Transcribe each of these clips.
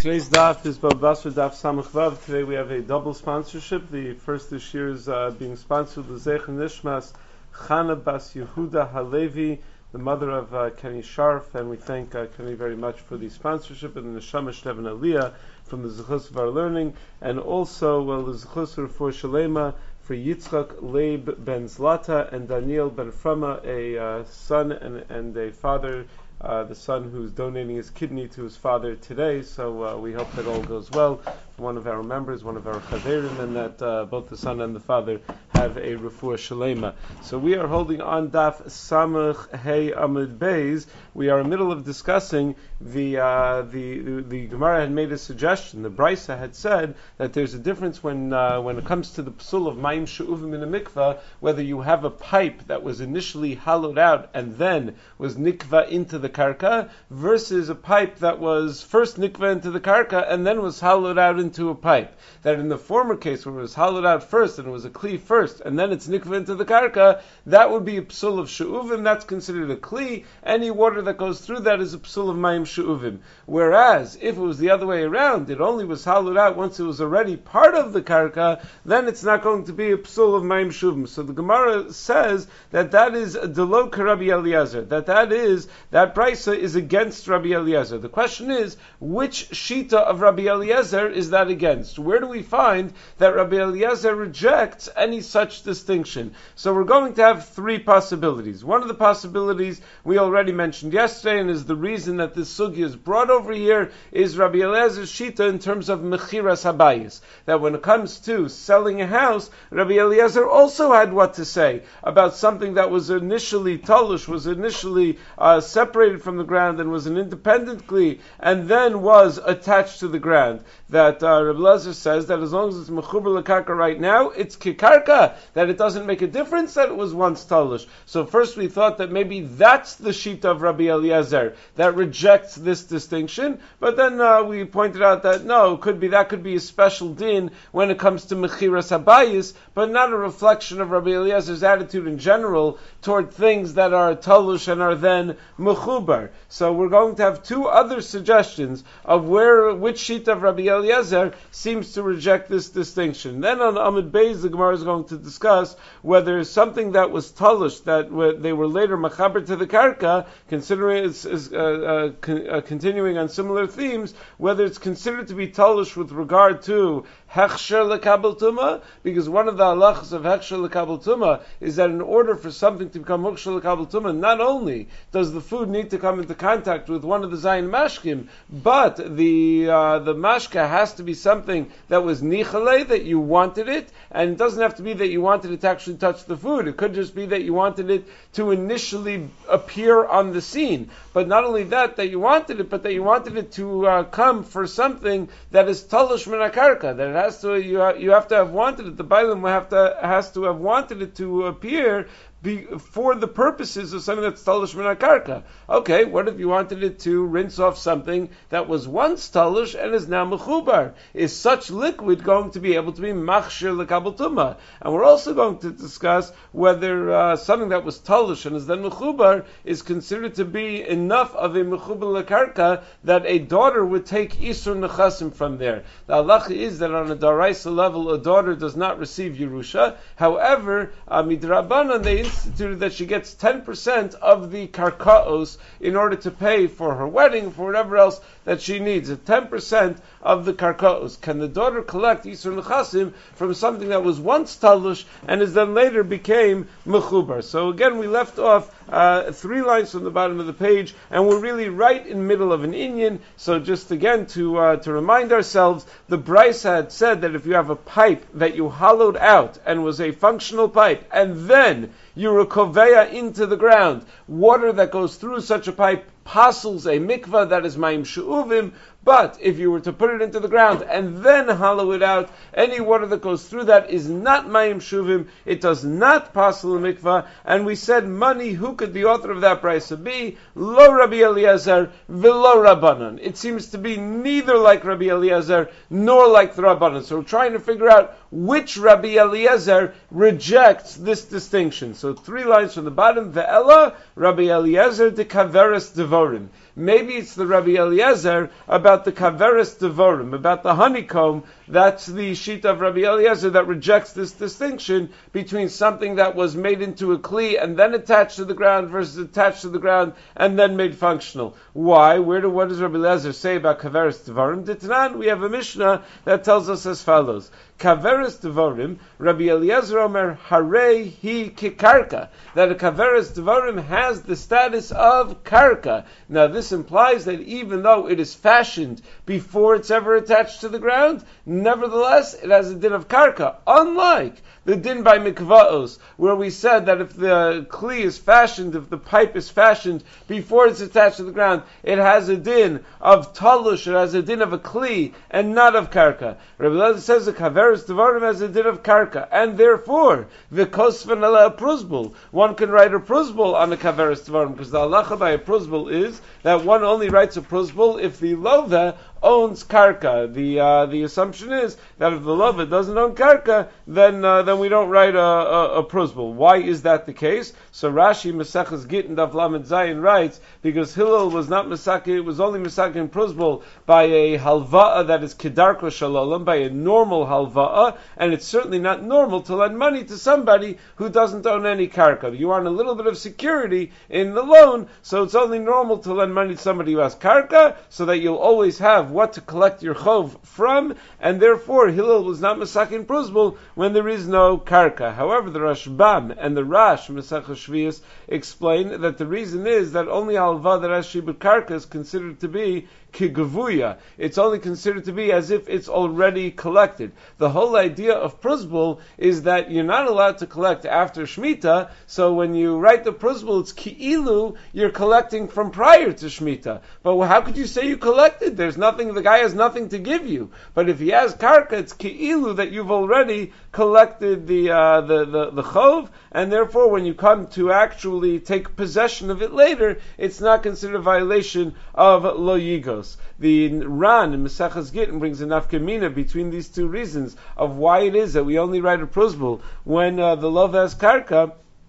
Today's daf is Bava Basra Daf Samach Vav. Today we have a double sponsorship. The first this year is being sponsored L'Zech Nishmas Chana Bas Yehuda Halevi, the mother of Kenny Sharf, and we thank Kenny very much for the sponsorship, and the Neshama Shtevin Aliyah from the Zechus of our learning, and also the Zechus for Shalema for Yitzchak Leib Ben Zlata and Daniel Ben Frama, a son and a father. The son who's donating his kidney to his father today, so we hope that all goes well for one of our members, one of our chaverim, and that both the son and the father have a refuah shalema. So we are holding on Daf Samach Hey Amud Beis. We are in the middle of discussing the Gemara had made a suggestion. The Brisa had said that there's a difference when it comes to the psul of Mayim She'uvim in a mikvah, whether you have a pipe that was initially hollowed out and then was nikva into the karka, versus a pipe that was first nikva into the karka and then was hollowed out into a pipe. That in the former case, where it was hollowed out first and it was a kli first and then it's nikva into the karka, that would be a psul of she'uvim. That's considered a kli. Any water that goes through that is a psul of mayim she'uvim. Whereas if it was the other way around, it only was hollowed out once it was already part of the karka, then it's not going to be a psul of mayim she'uvim. So the Gemara says that is delo Rabbi Eliezer. That Brisa is against Rabbi Eliezer. The question is, which shita of Rabbi Eliezer is that against? Where do we find that Rabbi Eliezer rejects any such distinction? So we're going to have three possibilities. One of the possibilities we already mentioned yesterday, and is the reason that this sugya is brought over here, is Rabbi Eliezer's shita in terms of mechiras habayis. That when it comes to selling a house, Rabbi Eliezer also had what to say about something that was initially talush, was initially separated from the ground and was an independent kli, and then was attached to the ground. That Rabbi Eliezer says that as long as it's mechuber lekarka right now, it's kikarka, that it doesn't make a difference that it was once talush. So first we thought that maybe that's the shita of Rabbi Eliezer that rejects this distinction, but then we pointed out that no, that could be a special din when it comes to mechiras habayis, but not a reflection of Rabbi Eliezer's attitude in general toward things that are talush and are then mechubar. So we're going to have two other suggestions of which sheet of Rabbi Eliezer seems to reject this distinction. Then on Amud Beis, the Gemara is going to discuss whether something that was talush, that they were later machaber to the karka, considering it's continuing on similar themes, whether it's considered to be talush with regard to hechsher lekabel tuma, because one of the halachas of hechsher lekabel tuma is that in order for something to become hechsher lekabel tuma, not only does the food need to come into contact with one of the zayin mashkim, but the mashka has to be something that was nichale, that you wanted it, and it doesn't have to be that you wanted it to actually touch the food. It could just be that you wanted it to initially appear on the scene. But not only that you wanted it, but that you wanted it to come for something that is talush min hakarka, that it has to, you have to have wanted it. The Bailam has to have wanted it to appear for the purposes of something that's talush min hakarka. Okay, what if you wanted it to rinse off something that was once talush and is now mechubar? Is such liquid going to be able to be machshir lekabel tuma? And we're also going to discuss whether something that was talush and is then mechubar is considered to be enough of a mechubar lekarka that a daughter would take isur nechasim from there. The halacha is that on a daraisa level, a daughter does not receive Yerusha. However, midrabanan, they instituted that she gets 10% of the karkaos in order to pay for her wedding, for whatever else that she needs. 10% of the karkaos. Can the daughter collect Yisur Nechasim from something that was once talush and is then later became mechubar? So again, we left off 3 lines from the bottom of the page, and we're really right in the middle of an inyan. So just again to remind ourselves, the Bryce had said that if you have a pipe that you hollowed out and was a functional pipe, and then you rekoveya into the ground, water that goes through such a pipe passes a mikvah, that is mayim she'uvim. But if you were to put it into the ground and then hollow it out, any water that goes through that is not mayim shuvim. It does not pass a mikvah. And we said, money, who could the author of that brisa be? Lo Rabbi Eliezer, v'lo Rabbanan. It seems to be neither like Rabbi Eliezer nor like the Rabbanan. So we're trying to figure out which Rabbi Eliezer rejects this distinction. So 3 lines from the bottom, Ve'ela, Rabbi Eliezer de Kaveres Devorim. maybe it's the Rabbi Eliezer about the kaveres devorim, about the honeycomb. That's the sheet of Rabbi Eliezer that rejects this distinction between something that was made into a kli and then attached to the ground versus attached to the ground and then made functional. Why? What does Rabbi Eliezer say about kaveres devorim? Ditnan, we have a Mishnah that tells us as follows. Kaveres devorim, Rabbi Eliezer Omer, Harei hi kikarka, that a kaveres devorim has the status of karka. Now this implies that even though it is fashioned before it's ever attached to the ground, nevertheless it has a din of karka, unlike the din by mikvaos, where we said that if the kli is fashioned, if the pipe is fashioned before it's attached to the ground, it has a din of talush, it has a din of a kli, and not of karka. Rabbi Eliezer says the kaveres devarim has a din of karka, and therefore, v'kosvan ala pruzbul, one can write a pruzbul on a kaveres devarim, because the halacha by a pruzbul is that one only writes a pruzbul if the lova owns karka. The assumption is that if the lova doesn't own karka, then we don't write a pruzbul. Why is that the case? So Rashi Maseches Gittin Daf Lamed Zayin writes, because Hillel was not Mesaki, it was only Mesaki in pruzbul by a halva'a that is kedarko shalom, by a normal halva'a, and it's certainly not normal to lend money to somebody who doesn't own any karka. You want a little bit of security in the loan, so it's only normal to lend money to somebody who has karka, so that you'll always have what to collect your chov from, and therefore Hillel was not Mesakin Pruzbul when there is no karka. However, the Rashbam and the Rash Mesach Shvius explain that the reason is that only halva that has shibud karka is considered to be kigavuya. It's only considered to be as if it's already collected. The whole idea of pruzbul is that you're not allowed to collect after Shemitah, so when you write the pruzbul, it's ki'ilu, you're collecting from prior to Shemitah. But how could you say you collected? There's nothing, the guy has nothing to give you. But if he has karka, it's ki'ilu that you've already collected the chov, and therefore when you come to actually take possession of it later, it's not considered a violation of lo yigos. The Ran in Maseches Gittin brings a nafkamina between these two reasons of why it is that we only write a pruzbul when the love has karka.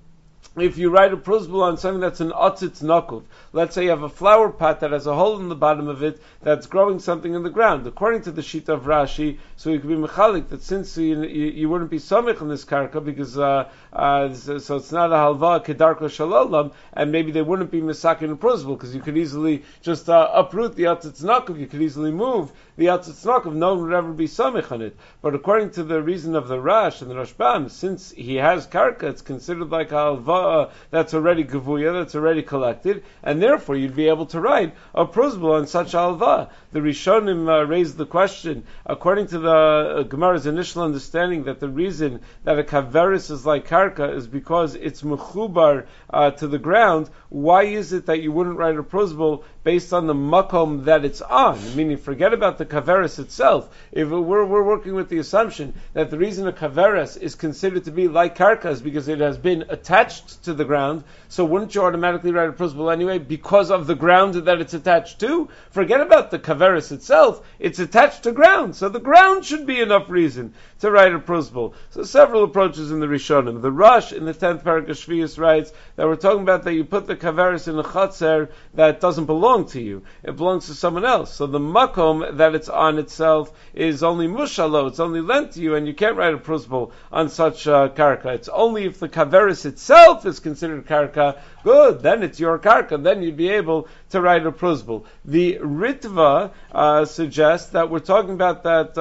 If you write a pruzbul on something that's an otzitz nakuv, let's say you have a flower pot that has a hole in the bottom of it that's growing something in the ground. According to the sheet of Rashi, so you could be mechalik that since you wouldn't be samich in this karka because so it's not a halva kedarko shalolam, and maybe they wouldn't be misakin a pruzbul because you could easily just uproot the otzitz nakuv. You could easily move the otzitz nakuv. No one would ever be samich on it. But according to the reason of the Rash and the Rashbam, since he has karka, it's considered like a halva that's already gavuya, that's already collected, and therefore you'd be able to write a pruzbul on such halva. The Rishonim raised the question, according to the Gemara's initial understanding, that the reason that a kaveris is like karka is because it's mechubar to the ground. Why is it that you wouldn't write a pruzbul based on the makom that it's on? Meaning, forget about the kaveris itself. If we're working with the assumption that the reason a kaveris is considered to be like karka is because it has been attached to the ground, so wouldn't you automatically write a pruzbul anyway because of the ground that it's attached to? Forget about the kaveris itself, it's attached to ground, so the ground should be enough reason to write a pruzbul. So several approaches in the Rishonim. The Rosh in the 10th parak of Shvius writes that we're talking about that you put the kaveris in a chatzer that doesn't belong to you, it belongs to someone else, so the makom that it's on itself is only mushalo, it's only lent to you, and you can't write a pruzbul on such karka. It's only if the kaveris itself is considered karka, good, then it's your karka, then you'd be able to write a pruzbul. The Ritva suggests that we're talking about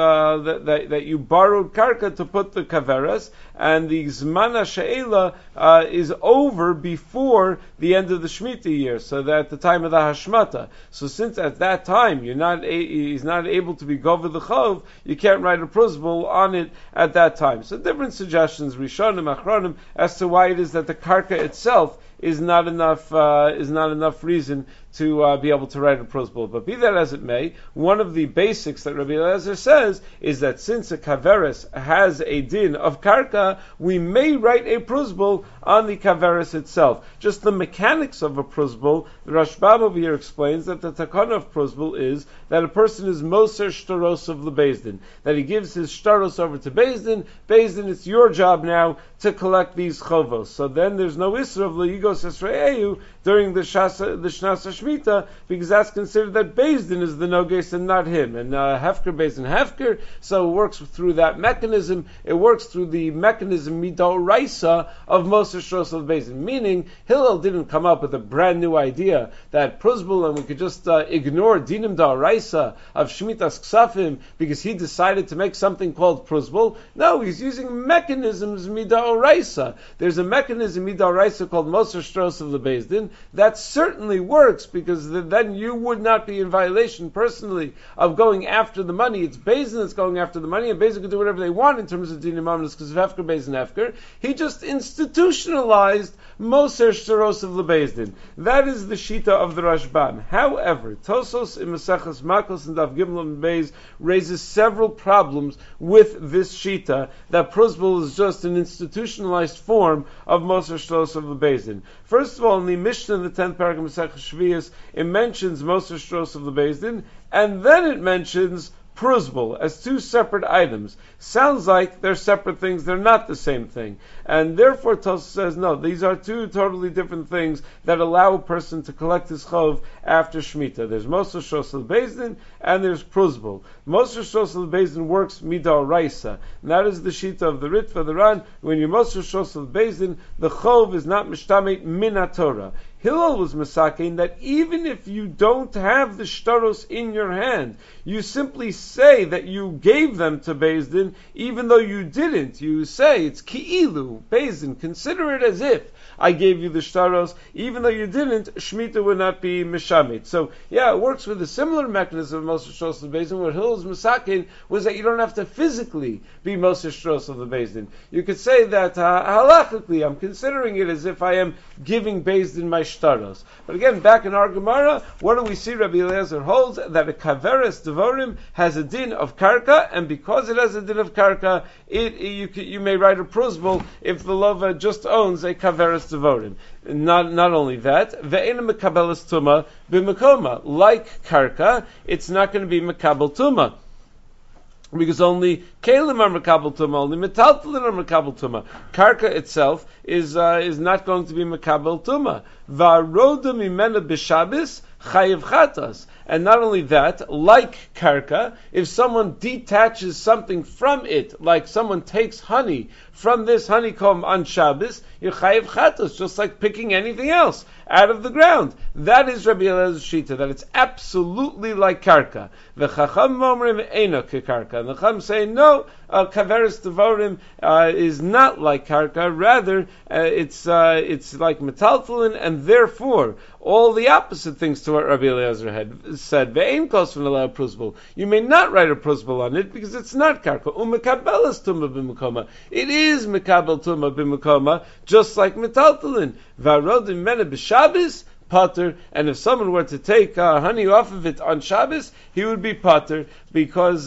that you borrowed karka to put the kaveras, and the Zmana She'ela is over before the end of the Shemitah year, so that at the time of the Hashmata. So since at that time he's not able to be gover the chov, you can't write a pruzbul on it at that time. So different suggestions, Rishonim, Achronim, as to why it is that the karka itself is not enough reason to be able to write a pruzbul. But be that as it may, one of the basics that Rabbi Eliezer says is that since a kaveris has a din of karka, we may write a pruzbul on the kaveris itself. Just the mechanics of a pruzbul, the Rashbam over here explains that the takana of pruzbul is that a person is moser shtaros of the Bezdin, that he gives his shtaros over to Bezdin. Bezdin, it's your job now to collect these chovos. So then there's no isra of leigos esre'eu during the Shnasa Shemitah, because that's considered that Beis Din is the Noges and not him. And Hefker, Beis Din, Hefker, so it works through that mechanism. It works through the mechanism Midoraisa of Moser Shros of Beis Din. Meaning, Hillel didn't come up with a brand new idea that Pruzbul and we could just ignore Dinim Da'araisa of Shmitas Ksafim because he decided to make something called Pruzbul. No, he's using mechanisms Mida'araisa. There's a mechanism Mida'araisa called Moser Shros of the Beis Din that certainly works because then you would not be in violation personally of going after the money. It's Beis Din that's going after the money, and Beis Din can do whatever they want in terms of Dinim Amnos because of Hefker, Beis Din, Hefker. He just institutionalized Moser Shros of the Beis Din. That is the Shita of the Rashbam. However, Tosos in Maseches Makos and Daf Gimel and Beis raises several problems with this Shita that Pruzbul is just an institutionalized form of Moser Shlos of the Beis Din. First of all, in the Mishnah in the 10th paragraph of Maseches Shvius, it mentions Moser Shlos of the Beis Din, and then it mentions Pruzbul as two separate items. Sounds like they're separate things, they're not the same thing. And therefore Tosfos says, no, these are two totally different things that allow a person to collect his chov after Shemitah. There's Moser Shlos of the Beis Din, and there's Pruzbul. Moser Shlos of the Beis Din works Midoraisa. And that is the Shita of the Ritva, the Ran. When you Moser Shlos of the Beis Din, the chov is not Mishtamet Min HaTorah. Hillel was masakein that even if you don't have the shtaros in your hand, you simply say that you gave them to Beis Din, even though you didn't. You say it's ki'ilu, Beis Din, consider it as if I gave you the shtaros, even though you didn't, Shemitah would not be mishamit. So, yeah, it works with a similar mechanism of Moser Shlos of the Beis Din, where Hillel's masakein was that you don't have to physically be Moser Shlos of the Beis Din. You could say that halachically, I'm considering it as if I am giving Beis Din my shtaros. But again, back in our Gemara, what do we see? Rabbi Eliezer holds that a kaveres devorim has a din of karka, and because it has a din of karka, you may write a pruzbul if the lova just owns a kaveres devorim. Not only that, ve'ena mekabeles tuma b'mekoma. Like karka, it's not going to be mekabel tuma, because only kelim are mekabel tuma, only metaltalin are mekabel tuma. Karka itself is not going to be mekabel tuma. Va'roda mimena b'shabis chayiv chatas. And not only that, like karka, if someone detaches something from it, like someone takes honey from this honeycomb on Shabbos, you're chayiv chatas, just like picking anything else out of the ground. That is Rabbi Eliezer's shita, that it's absolutely like karka. The chacham omrim eino kekarka. And the chacham say, no, kaveres devorim is not like karka, rather it's like metaltalin, and therefore all the opposite things to what Rabbi Eliezer had said. Ve'ein kosvin ala pruzbul. You may not write a pruzbul on it because it's not karka. Umekabelas tuma b'mekoma. It is mekabel tuma b'mekoma, just like metaltalin. Va'rodim mena b'shabis pater, and if someone were to take honey off of it on Shabbos, he would be pater because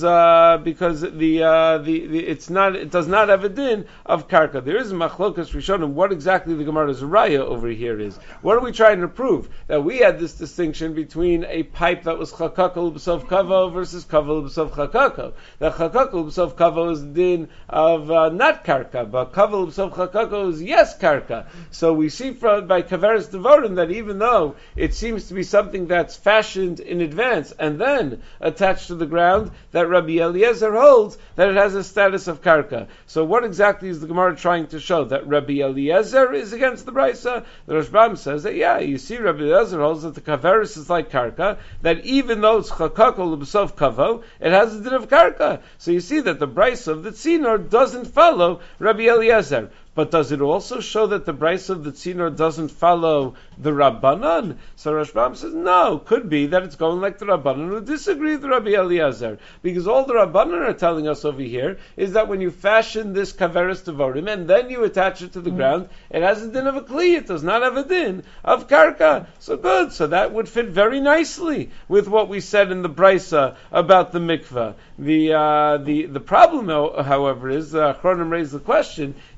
it does not have a din of karka. There is a machlokas rishonim what exactly the Gemara's raya over here is. What are we trying to prove? That we had this distinction between a pipe that was chakakal b'sof kavo versus kaval b'sof chakako. The chakakal b'sof kavo is din of not karka, but kaval b'sof chakako is yes karka. So we see by kaveres devorim that even though it seems to be something that's fashioned in advance and then attached to the ground, that Rabbi Eliezer holds that it has a status of karka. So what exactly is the Gemara trying to show? That Rabbi Eliezer is against the Brisa? The Rashbam says that, yeah, you see Rabbi Eliezer holds that the kaveris is like karka, that even though it's chakakol b'sof kavo, it has a din of karka. So you see that the Brisa of the Tzinor doesn't follow Rabbi Eliezer. But does it also show that the Brisa of the Tzinor doesn't follow the Rabbanan? So Rashbam says, no, could be that it's going like the Rabbanan who disagree with Rabbi Eliezer. Because all the Rabbanan are telling us over here is that when you fashion this kaveres devorim and then you attach it to the ground, it has a din of a kli, it does not have a din of karka. So good, so that would fit very nicely with what we said in the Brisa about the mikveh. The problem, however, is, Achronim raised the question, is that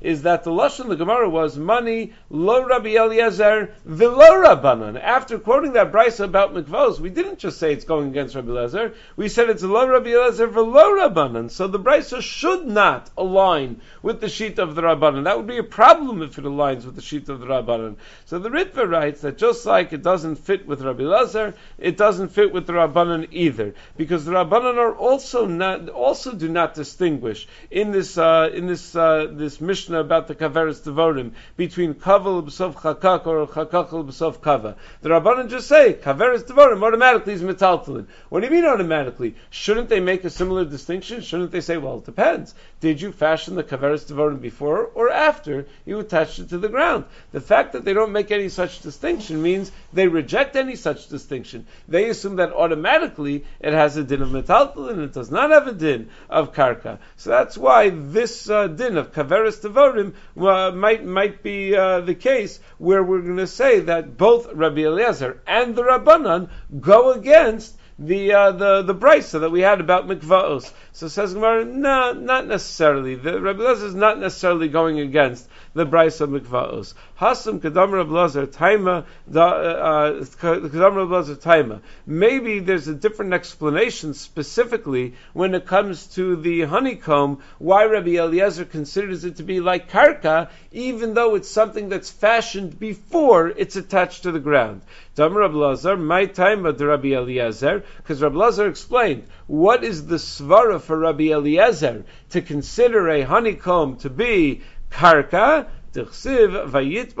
the lashon of the Gemara was money lo Rabbi Eliezer v'lo Rabbanan. After quoting that brisa about mikvos, we didn't just say it's going against Rabbi Eliezer. We said it's lo Rabbi Eliezer v'lo Rabbanan. So the brisa should not align with the sheet of the Rabbanan. That would be a problem if it aligns with the sheet of the Rabbanan. So the Ritva writes that just like it doesn't fit with Rabbi Eliezer, it doesn't fit with the Rabbanan either, because the Rabbanan are also do not distinguish in this Mishnah about the Kaveres Devorim between Kaval b'sof Chakak or Chakakal b'sof Kava. The Rabbanan just say Kaveres Devorim automatically is metaltalin. What do you mean automatically? Shouldn't they make a similar distinction? Shouldn't they say, well, it depends. Did you fashion the Kaveres Devorim before or after you attached it to the ground? The fact that they don't make any such distinction means they reject any such distinction. They assume that automatically it has a din of metaltal and it does not have a din of karka. So that's why this din of kaveres devorim might be the case where we're going to say that both Rabbi Eliezer and the Rabbanan go against the brisa that we had about mikvaos. So says Gemara, no, not necessarily. The Rabbi Eliezer is not necessarily going against the brisa of mikvaos. Hasam kadam Rabbi Eliezer taima kadam Rabbi Eliezer taima. Maybe there's a different explanation specifically when it comes to the honeycomb. Why Rabbi Eliezer considers it to be like karka, even though it's something that's fashioned before it's attached to the ground. Dam Rabbi Eliezer, my taima de Rabbi Eliezer, because Rabbi Eliezer explained what is the svara for Rabbi Eliezer to consider a honeycomb to be karka. That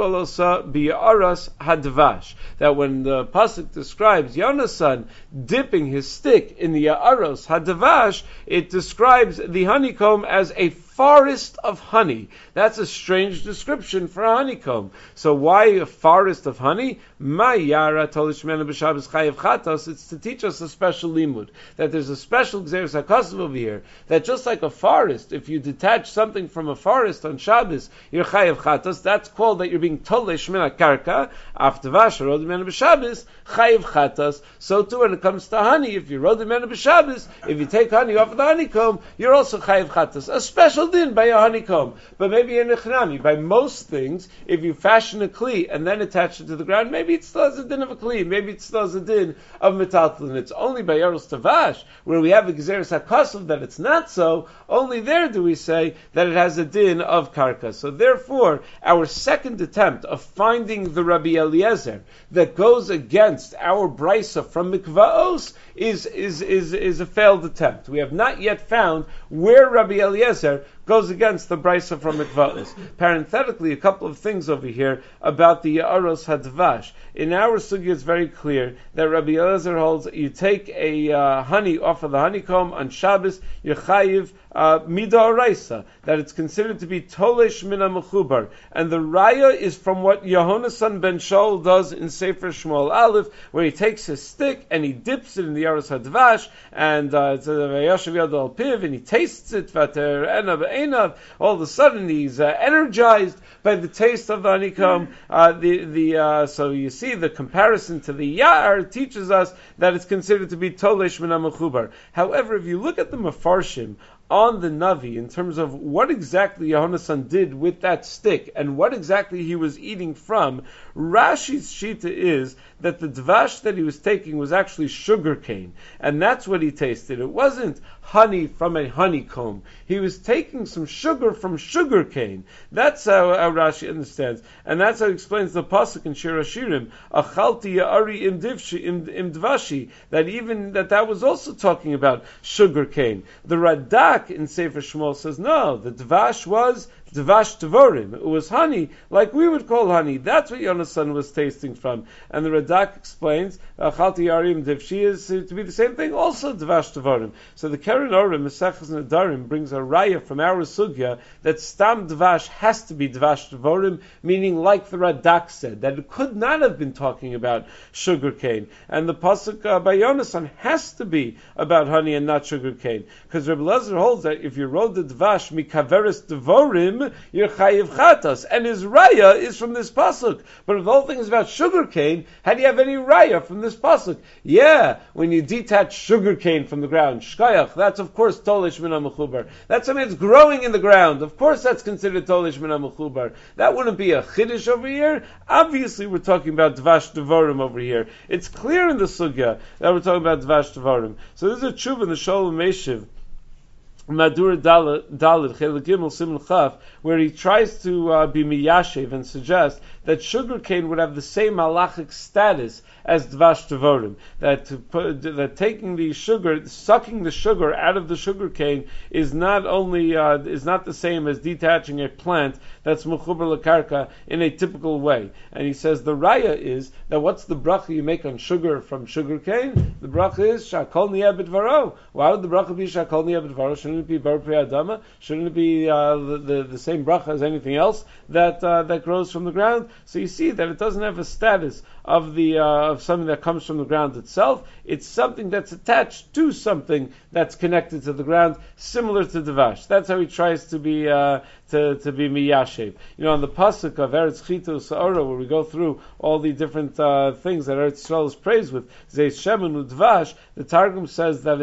when the pasuk describes Yonasan dipping his stick in the Ya'aros Hadavash, it describes the honeycomb as a forest of honey. That's a strange description for a honeycomb. So why a forest of honey? It's to teach us a special limud, that there's a special Gzeres HaKasav over here, that just like a forest, if you detach something from a forest on Shabbos, you're chayav chatos. That's called that you're being tolesh min karka. After vash rod mena b'Shabbos chayav chatos. So too when it comes to honey, if you rod mena b'Shabbos, if you take honey off of the honeycomb, you're also chayav chatos. A special din by a honeycomb. But maybe in a chnami, by most things, if you fashion a kli and then attach it to the ground, maybe it still has a din of a kli, maybe it still has a din of metaltalin. It's only by Yaros Tavash, where we have a Gezeres HaKasav that it's not so, only there do we say that it has a din of karka. So therefore, our second attempt of finding the Rabbi Eliezer that goes against our brisa from Mikvaos is a failed attempt. We have not yet found where Rabbi Eliezer goes against the brisa from Mikvaos. Parenthetically, a couple of things over here about the Ya'aros Hadvash. In our sugya, it's very clear that Rabbi Eliezer holds you take a honey off of the honeycomb on Shabbos, you're chayiv mida oraisa, that it's considered to be tolesh mina mechubar. And the raya is from what Yehonasan ben Shaul does in Sefer Shmuel Aleph, where he takes his stick and he dips it in the Ya'aros Hadvash, and it's a vayashav yad al piv, and he tastes it, vater enav einav. All of a sudden, he's energized by the taste of the honeycomb. So you see, the comparison to the Ya'ar teaches us that it's considered to be tolesh mina mechubar. However, if you look at the Mefarshim on the Navi in terms of what exactly Yehonasan did with that stick and what exactly he was eating from, Rashi's shita is that the dvash that he was taking was actually sugar cane, and that's what he tasted. It wasn't honey from a honeycomb. He was taking some sugar from sugar cane. That's how Rashi understands, and that's how he explains the pasuk in Shir Hashirim, Achalti Ya'ari im dvashi, that was also talking about sugar cane. The Radak in Sefer Shmuel says no, the dvash was dvash devorim. It was honey, like we would call honey. That's what Yonasan was tasting from. And the Radak explains, Chalti Yarim Divshi is to be the same thing, also dvash devorim. So the Keren Orim, Mesechus Nadarim, brings a raya from our sugya that stam dvash has to be dvash devorim, meaning like the Radak said, that it could not have been talking about sugar cane. And the pasuk by Yonasan has to be about honey and not sugar cane. Because Rebbe Lezer holds that if you wrote the dvash mikaveres devorim, him, you're chayiv chatas. And his raya is from this pasuk. But if the whole thing is about sugarcane, how do you have any raya from this pasuk? Yeah, when you detach sugarcane from the ground, shkayach, that's of course tolish min ha-mechubar. That's something that's growing in the ground. Of course that's considered tolish min ha-mechubar. That wouldn't be a chiddush over here. Obviously we're talking about dvash devarim over here. It's clear in the sugya that we're talking about dvash devarim. So this is a tshuva in the Sholem Meshiv, Madur Dalit Chelik Gimel Simon Chaf, where he tries to be miyashev and suggest that sugarcane would have the same halachic status as dvash devarim. That taking the sugar, sucking the sugar out of the sugarcane is not only is not the same as detaching a plant that's mechuber lekarka in a typical way. And he says the raya is that what's the bracha you make on sugar from sugarcane? The bracha is shakol niyeh b'dvaro. Why would the bracha be shakol niyeh b'dvaro? Shouldn't it be bar pri adama? Shouldn't it be the same bracha as anything else that grows from the ground? So you see that it doesn't have a status of of something that comes from the ground itself. It's something that's attached to something that's connected to the ground, similar to dvash. That's how he tries to be miyashev. On the pasuk of Eretz Chitu Sa'ora, where we go through all the different things that Eretz Yisrael is praised with, Zeis Shemen Udvash, the Targum says that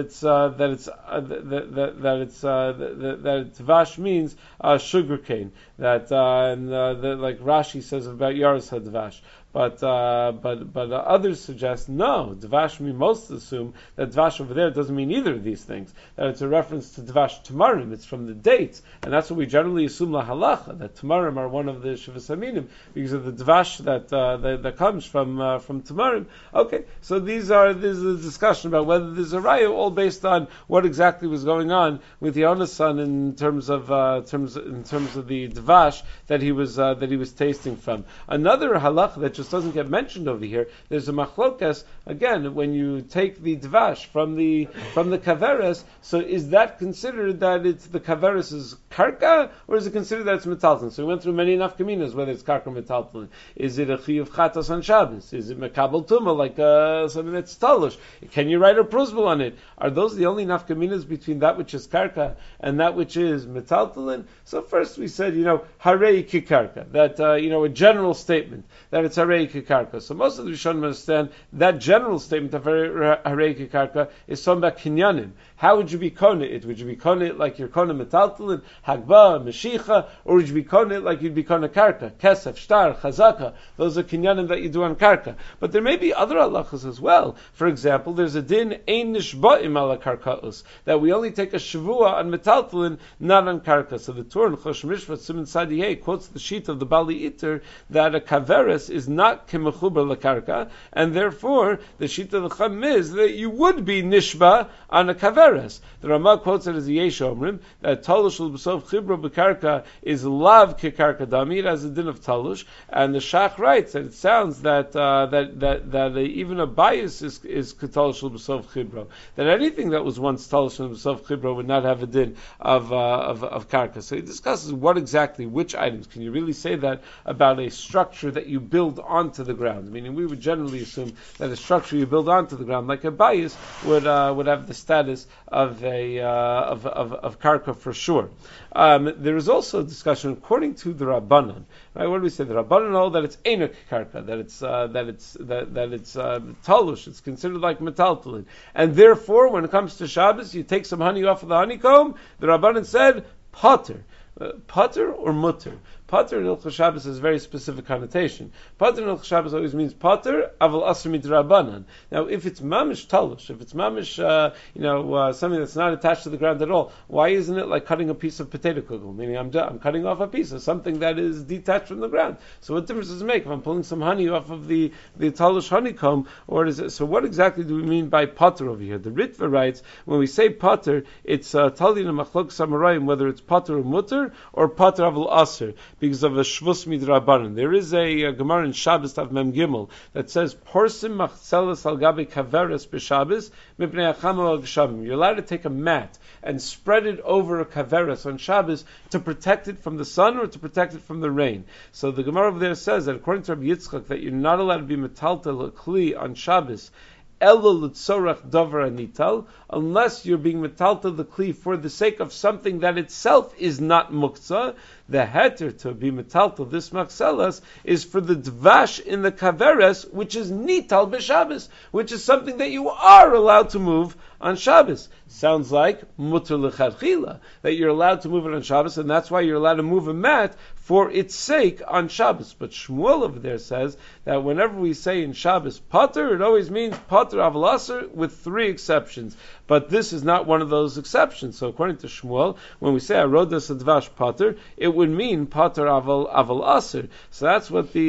dvash means sugarcane. Like Rashi says about Yaris HaDvash. But others suggest no. Dvash, we most assume that dvash over there doesn't mean either of these things. That it's a reference to dvash tamarim. It's from the dates, and that's what we generally assume la halacha, that tamarim are one of the shivas aminim because of the dvash that comes from tamarim. Okay, so there's a discussion about whether there's a raya, all based on what exactly was going on with Yona's son in terms of the dvash that he was tasting from. Another halacha that just doesn't get mentioned over here. There's a machlokas again when you take the dvash from the kaveres. So is that considered that it's the kaveres' karka, or is it considered that it's metaltalin? So we went through many nafkaminas whether it's karka or metaltalin. Is it a chiyuv chatas on Shabbos? Is it mekabel tuma like something that's talush? Can you write a prusbul on it? Are those the only nafkaminas between that which is karka and that which is metaltalin? So first we said harei kikarka, that a general statement that it's harei kikarka. So most of the Rishonim understand that general statement of harei kikarka is talking about kinyanim. How would you be kona it? Would you be kona it like you're kona metaltalin, hagba, meshicha, or would you be kona it like you'd be kona karka, kesef, shtar, chazaka? Those are kinyanim that you do on karka. But there may be other halachas as well. For example, there's a din ein nishba'im ala karkaus, that we only take a shavua on metaltalin, not on karka. So the Torah in Chosh Mishpat Siman Sadiyeh quotes the sheet of the Bali Iter that a kaveres is not kemechuber lakarka, and therefore the sheet of the Chum is that you would be nishba on a kaveres. The Ramah quotes it as a yesh omrim that talush l'b'sof chibro b'karka is lav kekarka dami. It has a din of talush, and the Shach writes that it sounds that even a bias is talush l'b'sof chibro. That anything that was once talush l'b'sof chibro would not have a din of karka. So he discusses which items can you really say that about a structure that you build onto the ground. Meaning we would generally assume that a structure you build onto the ground, like a bias, would have the status of karka for sure. There is also a discussion according to the Rabbanan. Right? What do we say? The Rabbanan hold that it's enuk karka, that it's talush. It's considered like metaltalin, and therefore, when it comes to Shabbos, you take some honey off of the honeycomb. The Rabbanan said pater. Pater or mutter? Pater in Hilchos Shabbos has a very specific connotation. Pater in Hilchos Shabbos always means pater, aval asr midrabanan. Now, if it's mamish talush, if it's mamish, something that's not attached to the ground at all, why isn't it like cutting a piece of potato kugel? Meaning, I'm cutting off a piece of something that is detached from the ground. So, what difference does it make if I'm pulling some honey off of the talush honeycomb, or is it? So, what exactly do we mean by pater over here? The Ritva writes when we say pater, it's talin and machlok samarayim, whether it's pater or mutter or pater aval asr, because of a shvus midrabanan. There is a Gemara in Shabbos Tav Mem Gimel that says porsim machzelas al gabi kaveres b'Shabbos mipnei achama al geshamim. You're allowed to take a mat and spread it over a kaveres on Shabbos to protect it from the sun or to protect it from the rain. So the Gemara over there says that according to Rabbi Yitzchak that you're not allowed to be metaltel a kli on Shabbos Elo l'tzorach davar anital, unless you're being metalta the kli for the sake of something that itself is not muktzah. The heter to be metalta this makselas is for the dvash in the kaveres, which is nital b'Shabbos, which is something that you are allowed to move on Shabbos. Sounds like mutter l'chadchila, that you're allowed to move it on Shabbos, and that's why you're allowed to move a mat for its sake on Shabbos. But Shmuel over there says that whenever we say in Shabbos pater, it always means pater aval aser with 3 exceptions. But this is not one of those exceptions. So according to Shmuel, when we say arodas advash pater, it would mean pater aval aser. So that's what the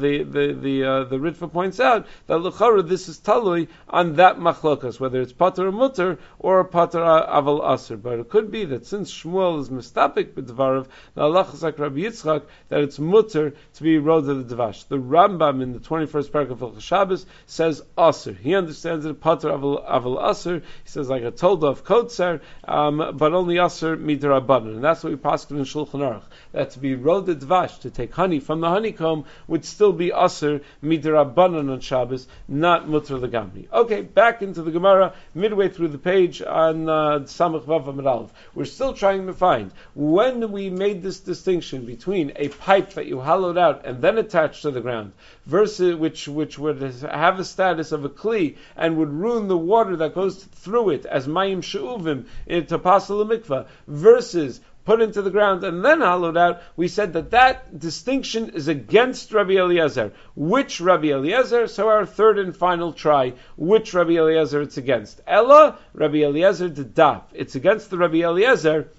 Ritva points out, that l'chara this is talui on that machlokas, whether it's pater or mutter or pater aval aser. But it could be that since Shmuel is mistapik b'dvarav, the halachas like Rabbi Yitzchak, that it's mutter to be roda the dvash. The Rambam in the 21st paragraph of Shabbos says aser. He understands it pater aval aser. He says like a tolda of kotzer, but only aser midrabanan, and that's what we paskin in Shulchan Aruch. That to be roda dvash, to take honey from the honeycomb, would still be aser midrabanan on Shabbos, not mutter legamri. Okay, back into the Gemara, midway through the page on Samach Vav Amud Aleph. We're still trying to find when we made this distinction between a pipe that you hollowed out and then attached to the ground, versus which would have a status of a kli and would ruin the water that goes through it as mayim she'uvim to pasal mikvah, versus put into the ground and then hollowed out. We said that distinction is against Rabbi Eliezer. Which Rabbi Eliezer? So our third and final try, which Rabbi Eliezer it's against. Ella, Rabbi Eliezer the daf. It's against the Rabbi Eliezer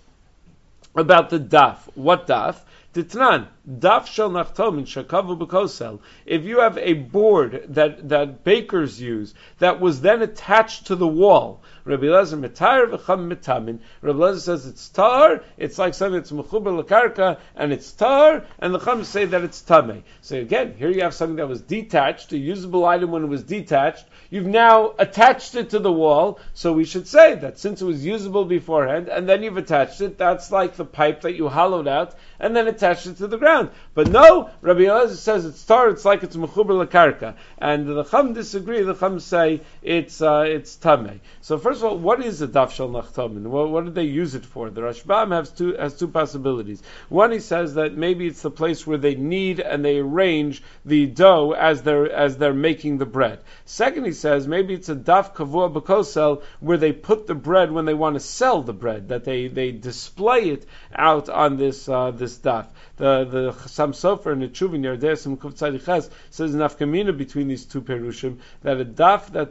about the daf. What daf? Titnan, daf shel nachtom in shakavu b'kosel. If you have a board that bakers use that was then attached to the wall, Rabbi Eliezer metar v'cham mitamin. Rabbi Eliezer says it's tar. It's like something that's mechuber lekarka, and it's tar. And the chum say that it's tamei. So again, here you have something that was detached, a usable item when it was detached. You've now attached it to the wall. So we should say that since it was usable beforehand, and then you've attached it, that's like the pipe that you hollowed out and then attached it to the ground. But no, Rabbi Eliezer says it's tar. It's like it's mechuber lekarka. And the chum disagree. The chum say it's tamei. So first of all, what is a daf shel nachtomin? What did they use it for? The Rashbam has two possibilities. One, he says that maybe it's the place where they knead and they arrange the dough as they're making the bread. Second, he says maybe it's a daf kavua b'kosel where they put the bread when they want to sell the bread, that they display it out on this daf. The Chassam Sofer and the Chuvin Yerdei Sim Kuf Tzadiches says nafkamina between these two perushim, that a daf that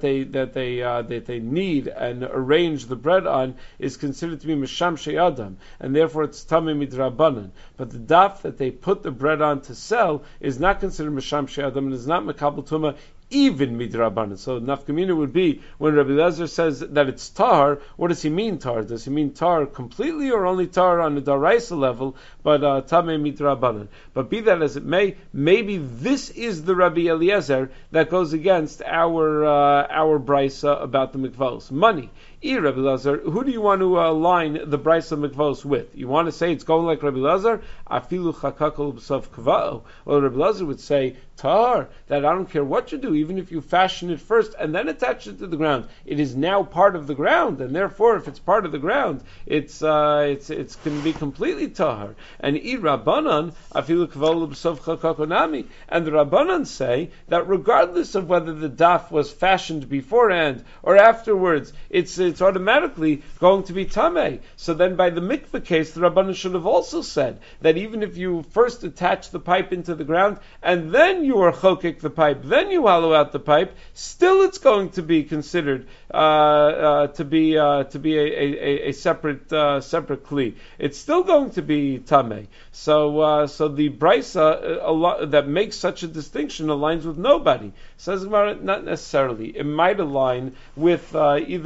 they knead and arrange the bread on is considered to be misham she'adam, and therefore it's tamei midrabanan. But the daf that they put the bread on to sell is not considered misham she'adam and is not mekabel tuma, even midrabanan. So nafkamina would be when Rabbi Eliezer says that it's tar. What does he mean tar? Does he mean tar completely or only tar on the daraisa level? But tamei midrabanan. But be that as it may, maybe this is the Rabbi Eliezer that goes against our brisa about the mikvos. Money. Rabbi Eliezer, who do you want to align the brisa mikvos with? You want to say it's going like Rabbi Eliezer? Afilu chakakol b'sof kva'o. Well, Rabbi Eliezer would say tar, that I don't care what you do, even if you fashion it first and then attach it to the ground, it is now part of the ground, and therefore, if it's part of the ground, it's can be completely tahar. And Rabbanan afilu kva'o b'sof chakakonami, and the Rabbanan say that regardless of whether the daf was fashioned beforehand or afterwards, it's automatically going to be tamei. So then, by the mikveh case, the Rabbanan should have also said that even if you first attach the pipe into the ground and then you are chokik the pipe, then you hollow out the pipe, still it's going to be considered to be a separate kli. It's still going to be tamei. So the brisa that makes such a distinction aligns with nobody. Says Gemara, not necessarily. It might align with either Rabbi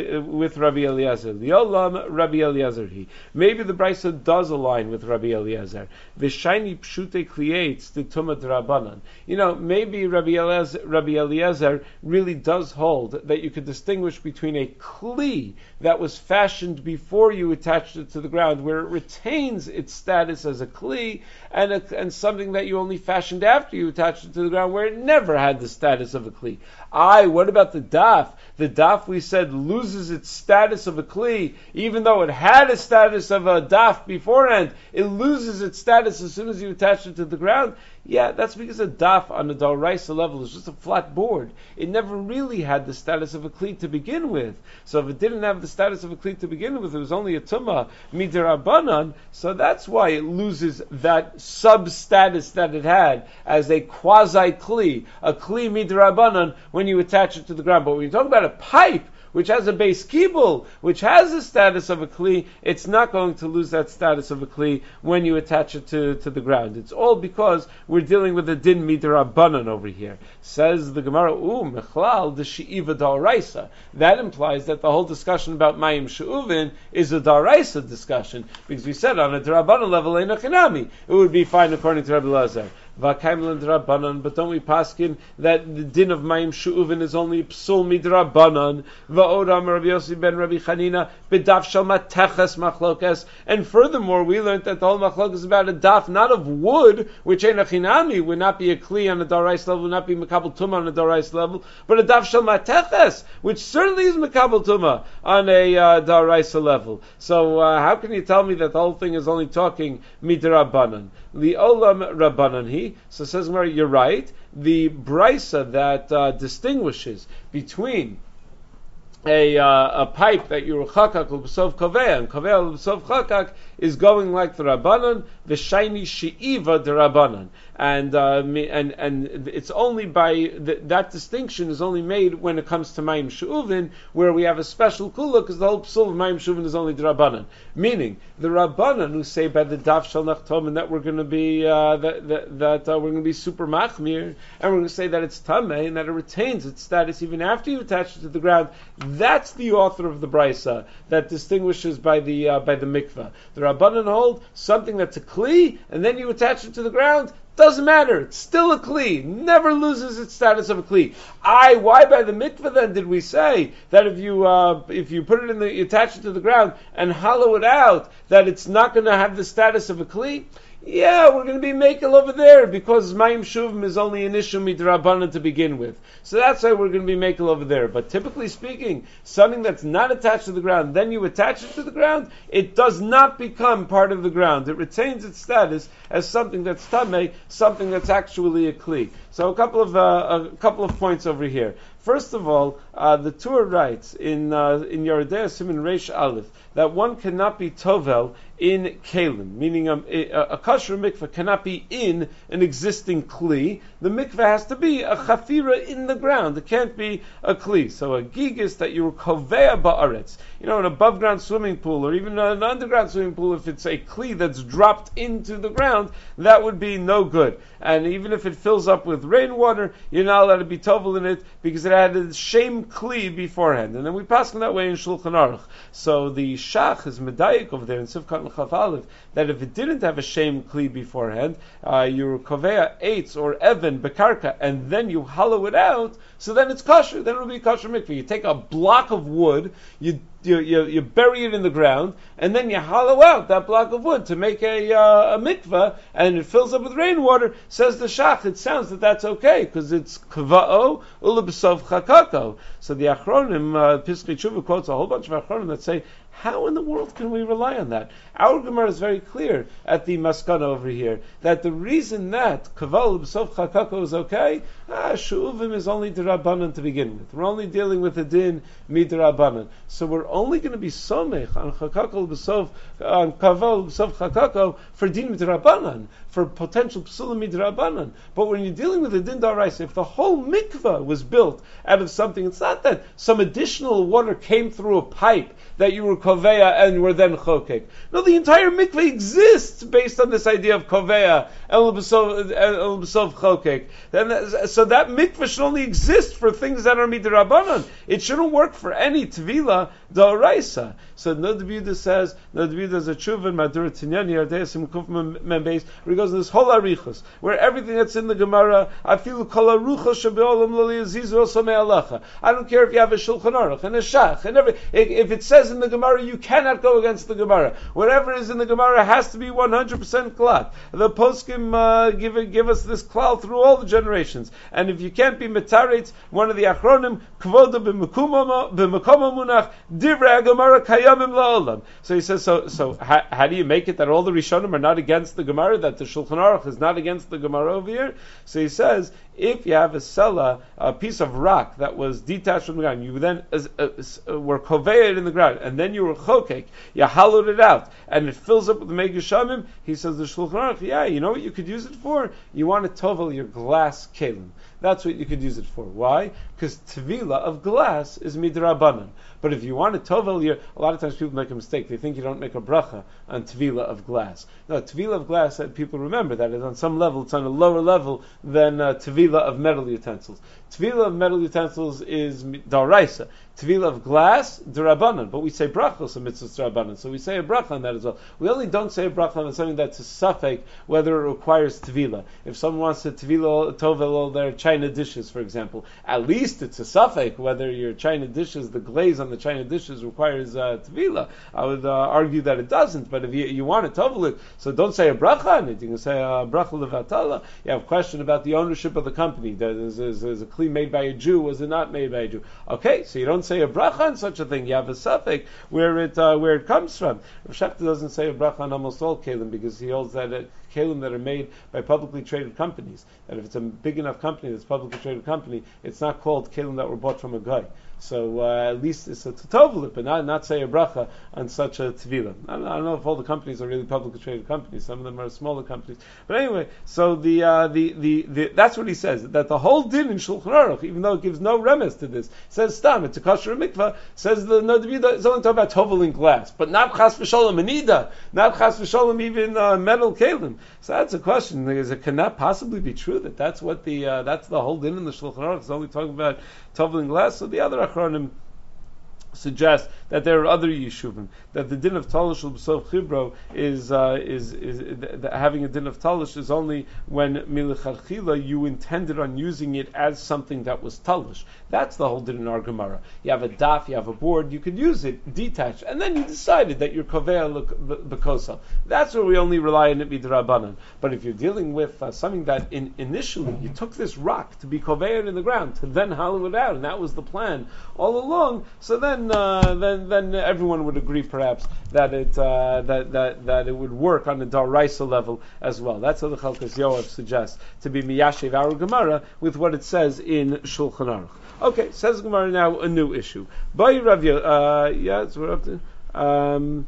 Eliezer. The Olam Rabbi Eliezer he. Maybe the Brisa does align with Rabbi Eliezer. V'shayni pshute kliates the Tumah D'Rabbanan. Maybe Rabbi Eliezer really does hold that you could distinguish between a kli that was fashioned before you attached it to the ground, where it retains its status as a kli, and something that you only fashioned after you attached it to the ground, where it never had the status of a kli. What about the daf? The daf, we said, loses its status of a kli, even though it had a status of a daf beforehand. It loses its status as soon as you attach it to the ground. Yeah, that's because a daf on the Daraisa level is just a flat board. It never really had the status of a kli to begin with. So if it didn't have the status of a kli to begin with, it was only a tumah midirabanan. So that's why it loses that sub-status that it had as a quasi-kli, a kli midirabanan, when you attach it to the ground. But when you talk about a pipe, which has a base kibul, which has the status of a kli, it's not going to lose that status of a kli when you attach it to the ground. It's all because we're dealing with a din midrabanan over here. Says the Gemara, mechlal de she'iva da'oraisa. That implies that the whole discussion about mayim she'uvin is a da'oraisa discussion, because we said on a darabanan level, it would be fine according to Rabbi Elazar. But don't we paskin that the din of mayim she'uvin is only psul midrabanan? Va'odam Rabbi Yossi ben Rabbi Chanina b'daf shel mateches machlokes. And furthermore, we learned that the whole machlok is about a daf not of wood, which ain't a chinami, would not be a kli on a darais level, would not be mekabel tumah on a darais level, but a daf shel mateches, which certainly is mekabel tumah on a darais level. So how can you tell me that the whole thing is only talking midrabanan? The olam rabbanan he. So says Gemara, you're right. The brisa that distinguishes between a pipe that you're chakak l'b'sov kaveh and kaveh l'b'sov chakak is going like the rabbanan, the shiny she'iva the rabbanan, and it's only by that distinction is only made when it comes to mayim she'uvin, where we have a special kula, because the whole psul of mayim she'uvin is only the rabbanan. Meaning the rabbanan who say by the daf shel nachtom and that we're going to be we're going to be super machmir, and we're going to say that it's tameh and that it retains its status even after you attach it to the ground. That's the author of the brisa that distinguishes by the mikvah. The rabbanan hold something that's a kli, and then you attach it to the ground. Doesn't matter. It's still a kli. Never loses its status of a kli. Why by the mikvah then did we say that if you put it in you attach it to the ground and hollow it out, that it's not going to have the status of a kli? Yeah, we're going to be makel over there because mayim shuvim is only an issue midrabanan to begin with. So that's why we're going to be makel over there. But typically speaking, something that's not attached to the ground, then you attach it to the ground, it does not become part of the ground. It retains its status as something that's tameh, something that's actually a kli. So a couple of points over here. First of all, the Torah writes in Yeridei Siman Reish Aleph that one cannot be tovel in kelim, meaning a kosher mikveh cannot be in an existing kli. The mikveh has to be a chafira in the ground. It can't be a kli. So a gigis that you're kovea ba'aretz, an above ground swimming pool or even an underground swimming pool, if it's a kli that's dropped into the ground, that would be no good. And even if it fills up with rainwater, you're not allowed to be tovel in it because it had a shame kli beforehand. And then we pass in that way in Shulchan Aruch. So the shach is medayik over there in Sivkat and Chaf Aleph that if it didn't have a shame kli beforehand, you kovea eitz or even bekarka, and then you hollow it out, so then it's kosher. Then it'll be kosher mikveh. You take a block of wood, you bury it in the ground, and then you hollow out that block of wood to make a mikveh, and it fills up with rainwater. Says the shach, it sounds that that's okay because it's kva'o ulebesov chakako. So the Achronim, Piskei Tshuva quotes a whole bunch of Achronim that say, how in the world can we rely on that? Our Gemara is very clear at the Maskana over here that the reason that Kaval B'Sof Chakako is okay, Shu'uvim is only D'Rabbanan to begin with. We're only dealing with a din Midrabbanan. So we're only going to be Somech on Chakako B'Sof, on Kaval B'Sof Chakako for din Midrabbanan, for potential Psulim Midrabbanan. But when you're dealing with a din D'Oraisa, if the whole mikveh was built out of something, it's not that some additional water came through a pipe that you were koveya and were then chokek. No, the entire mikveh exists based on this idea of koveya el b'sov chokek. So that mikvah should only exist for things that are midrabanan. It shouldn't work for any tvila d'oraisa. So Nodabiyuda says, Nodabiyuda is a tshuva in Madura Tinyani Ardeasim Kuf Membeis, where he goes in this whole arichos, where everything that's in the Gemara, I feel kol arucha shebeolam lo liyazizu also me'alacha. I don't care if you have a Shulchan Aruch and a Shach and every. If it says in the Gemara, you cannot go against the Gemara. Whatever is in the Gemara has to be 100% klat. The poskim give us this klal through all the generations. And if you can't be metaretz, one of the achronim kvoda b'mekom munach divrei Gemara kayamim la'olam. So he says, so how do you make it that all the Rishonim are not against the Gemara, that the Shulchan Aruch is not against the Gemara over here? So he says, if you have a piece of rock that was detached from the ground, you then were koveid in the ground, and then you were chokek, you hollowed it out, and it fills up with the megashamim, he says, the Shulchan Aruch, yeah, you know what you could use it for? You want to tovel your glass kelim. That's what you could use it for. Why? Because tvila of glass is midrabanan. But if you want to tovel a lot of times people make a mistake. They think you don't make a bracha on tvila of glass. No, tvila of glass, people remember that is on some level, it's on a lower level than tvila of metal utensils. Tvila of metal utensils is daraisa. Tvila of glass, derabanan. But we say brachos of mitzvahs derabanan. So we say a bracha on that as well. We only don't say a bracha on something that's a suffix, whether it requires tvila. If someone wants to tvila tovel all their china dishes, for example, at least it's a suffix, whether your china dishes, the glaze on the china dishes requires tvila. I would argue that it doesn't, but if you want to tovel it, so don't say a bracha on it. You can say a bracha levatala. You have a question about the ownership of the company. There's a kli made by a Jew, was it not made by a Jew? Okay, so you don't say a bracha on such a thing. You have a suffix where it comes from. Rav Shechta doesn't say a bracha on almost all kelim because he holds that kelim that are made by publicly traded companies, that if it's a big enough company that's a publicly traded company, it's not called kelim that were bought from a guy. So at least it's a tovel, but not say a bracha on such a tvila. I don't know if all the companies are really publicly traded companies. Some of them are smaller companies. But anyway, so the that's what he says, that the whole din in Shulchan Aruch, even though it gives no remes to this, says stam, it's a kosher mikvah, says the Nodavida is only talking about toveling glass, but not chas v'sholem anida, not chas v'sholem even metal kelim. So that's a question. Can that possibly be true that that's what that's the whole din in the Shulchan Aruch? It's only talking about toveling glass. So the other achronim suggest that there are other yeshuvim, that the din of talish b'sov chibro is having a din of talish is only when milicharchila you intended on using it as something that was talish. That's the whole din in our Gemara. You have a daf, you have a board, you could use it detached, and then you decided that you're kovea b'kosel. That's where we only rely on it midrabanan. But if you're dealing with something that initially you took this rock to be kovea in the ground to then hollow it out, and that was the plan all along, so then everyone would agree perhaps that it would work on the daraisa level as well. That's how the Chalkas Yoav suggests, to be miyashiv our Gemara with what it says in Shulchan Aruch. Okay, says Gemara now a new issue. By Rav so we're up to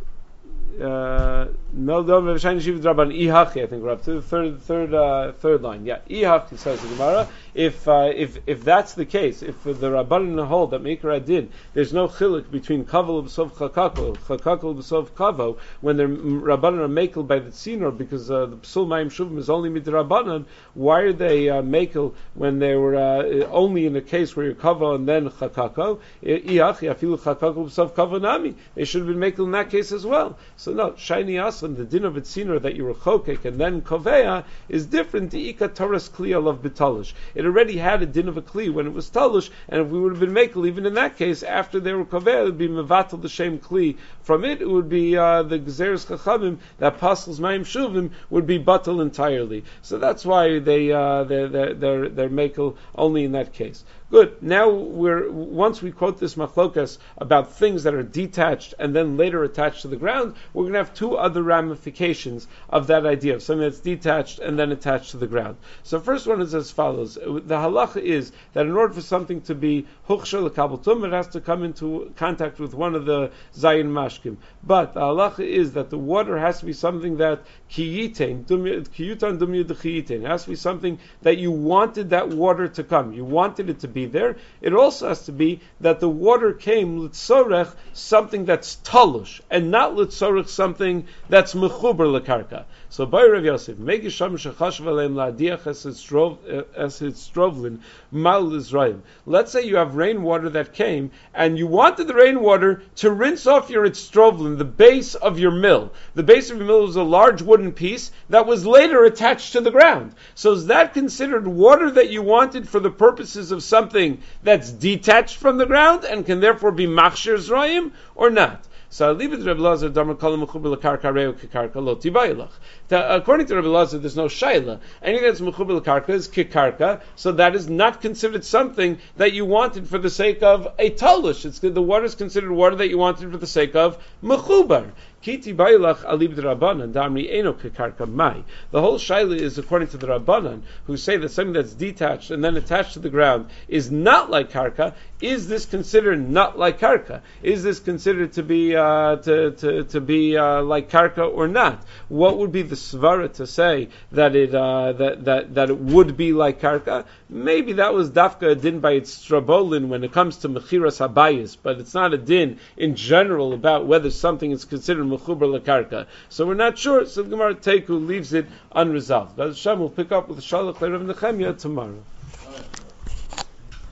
no, I think we're up to the third line. Yeah, ihach, says the Gemara. If that's the case, if the Rabbanan hold that Meikar did, there's no chiluk between kavel b'sov chakakol b'sov kavo when the Rabbanan are makel by the tzinor, because the psul mayim shuvim is only midrabanan. Why are they makel when they were only in a case where you're kavo and then chakako? Ihach yafilu chakakol b'sov kavo nami. They should have been makel in that case as well. So no, shayni aslan, the din of tzinor that you were chokek and then koveya is different. The ika toras kli of bitalish. It already had a din of a kli when it was talish, and if we would have been makel, even in that case, after they were koveya, it would be mevatel the shem kli. From it would be the gezeres chachamim that pasels mayim shuvim would be batal entirely. So that's why they're makel only in that case. Good. Now once we quote this machlokas about things that are detached and then later attached to the ground, we're going to have two other ramifications of that idea of something that's detached and then attached to the ground. So first one is as follows: the halacha is that in order for something to be huchshel lekabel tum, it has to come into contact with one of the zayin mashkim. But the halacha is that the water has to be something that kiyitein dumya dechiyitain. It has to be something that you wanted that water to come. You wanted it to be be there. It also has to be that the water came litzorech, something that's talush, and not litzorech, something that's mechuber lekarka. So by Rav Yosef, megisham shechashav aleim la'adiach es hitzrovlin mal Israel. Let's say you have rainwater that came, and you wanted the rainwater to rinse off your itzrovlin, the base of your mill. The base of your mill was a large wooden piece that was later attached to the ground. So is that considered water that you wanted for the purposes of something that's detached from the ground and can therefore be machshir zrayim or not? So leave it to Rabbi Lazar. According to Rabbi Lazar, there's no shaila. Anything that's mechuber lekarka is kikarka, so that is not considered something that you wanted for the sake of a talush. The water is considered water that you wanted for the sake of mechubar. Kiti bailach alib Rabbanan damri eno kikarka mai. The whole shaila is according to the Rabbanan, who say that something that's detached and then attached to the ground is not like karka. Is this considered not like karka? Is this considered to be like karka or not? What would be the svara to say that it that it would be like karka? Maybe that was dafka a din by its strabolin when it comes to mechiras habayis, but it's not a din in general about whether something is considered mechuber lekarka. So we're not sure. So the Gemara Teiku leaves it unresolved. But Hashem will pick up with the Shalach Rav Nechemia tomorrow.